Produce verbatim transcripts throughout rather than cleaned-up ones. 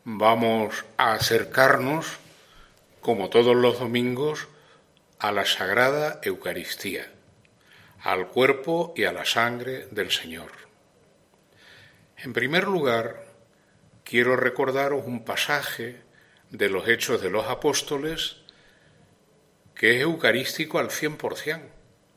vamos a acercarnos, como todos los domingos, a la Sagrada Eucaristía, al cuerpo y a la sangre del Señor. En primer lugar, quiero recordaros un pasaje de los Hechos de los Apóstoles que es eucarístico al cien por ciento.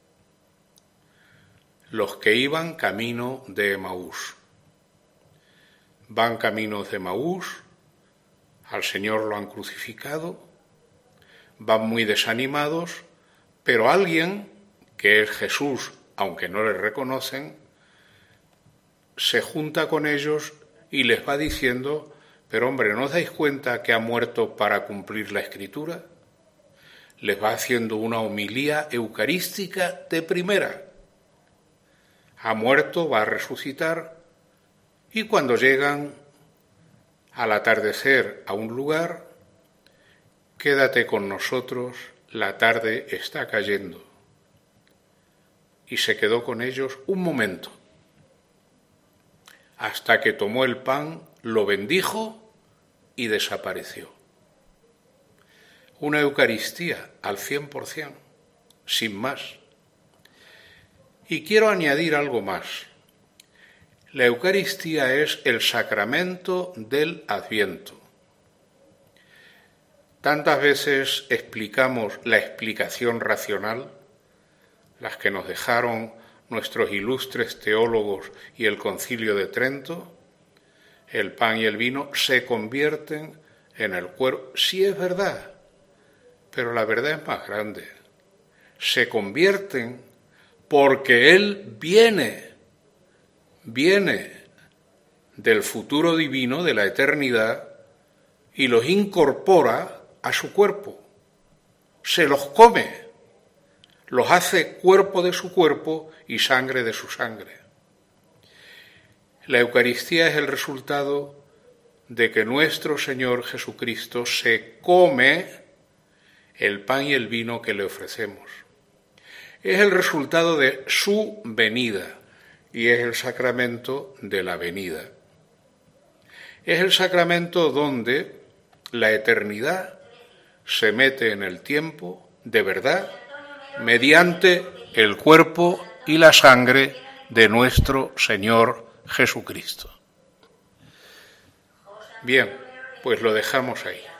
Los que iban camino de Emaús. Van caminos de Emaús, al Señor lo han crucificado, van muy desanimados, pero alguien, que es Jesús, aunque no le reconocen, se junta con ellos y les va diciendo: pero hombre, ¿no os dais cuenta que ha muerto para cumplir la Escritura? Les va haciendo una homilía eucarística de primera. Ha muerto, va a resucitar, y cuando llegan al atardecer a un lugar, quédate con nosotros, la tarde está cayendo. Y se quedó con ellos un momento, hasta que tomó el pan, lo bendijo y desapareció. Una Eucaristía al cien por ciento, sin más. Y quiero añadir algo más. La Eucaristía es el sacramento del Adviento. Tantas veces explicamos la explicación racional, las que nos dejaron nuestros ilustres teólogos y el Concilio de Trento. El pan y el vino se convierten en el cuerpo. Sí, es verdad, pero la verdad es más grande. Se convierten porque Él viene, viene del futuro divino, de la eternidad, y los incorpora a su cuerpo. Se los come, los hace cuerpo de su cuerpo y sangre de su sangre. La Eucaristía es el resultado de que nuestro Señor Jesucristo se come el pan y el vino que le ofrecemos. Es el resultado de su venida y es el sacramento de la venida. Es el sacramento donde la eternidad se mete en el tiempo de verdad mediante el cuerpo y la sangre de nuestro Señor Jesucristo. Bien, pues lo dejamos ahí.